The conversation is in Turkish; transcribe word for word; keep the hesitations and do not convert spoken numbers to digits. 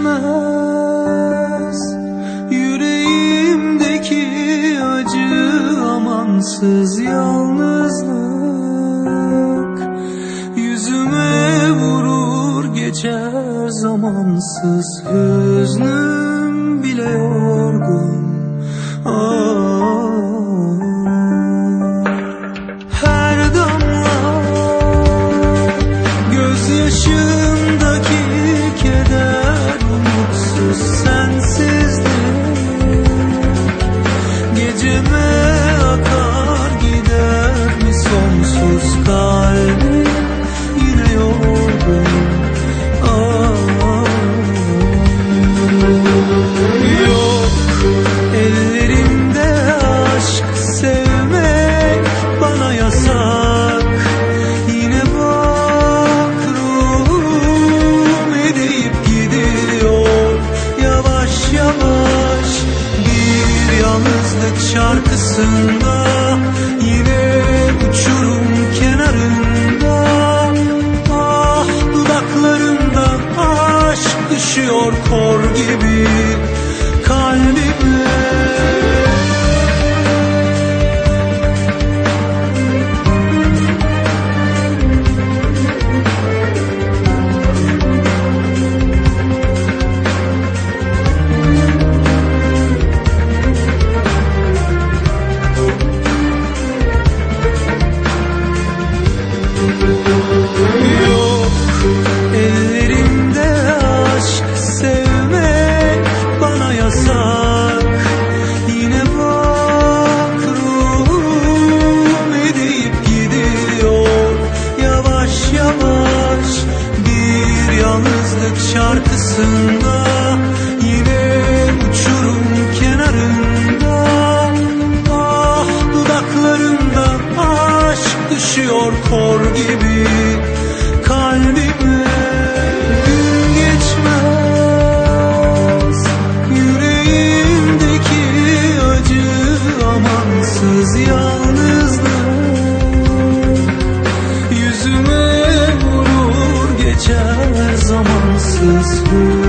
geçmez. Yüreğimdeki acı, amansız yalnızlık yüzüme vurur geçer, zamansız hüznüm bile yorgun. Ah, her damla gözyaşındaki keder, umutsuz sensizlik geceme akar gider mi sonsuz kalbim yine yorgun. Ah, yok ellerimde aşk sevmek bana yasak. Yine bak ruhum edip gidiyor yavaş yavaş bir yalnızlık şarkısında. Yine uçurum kenarında, ah dudaklarından aşk düşüyor kor gibi kalbime. Yok ellerimde aşk sevmek bana yasak. Yine bak ruhum edip gidiyor yavaş yavaş bir yalnızlık şarkısında. Yine uçurum kenarında, ah dudaklarından aşk düşüyor kor gibi kalbime. Gün geçmez yüreğimdeki acı, amansız yalnızlık yüzüme vurur geçer, zamansız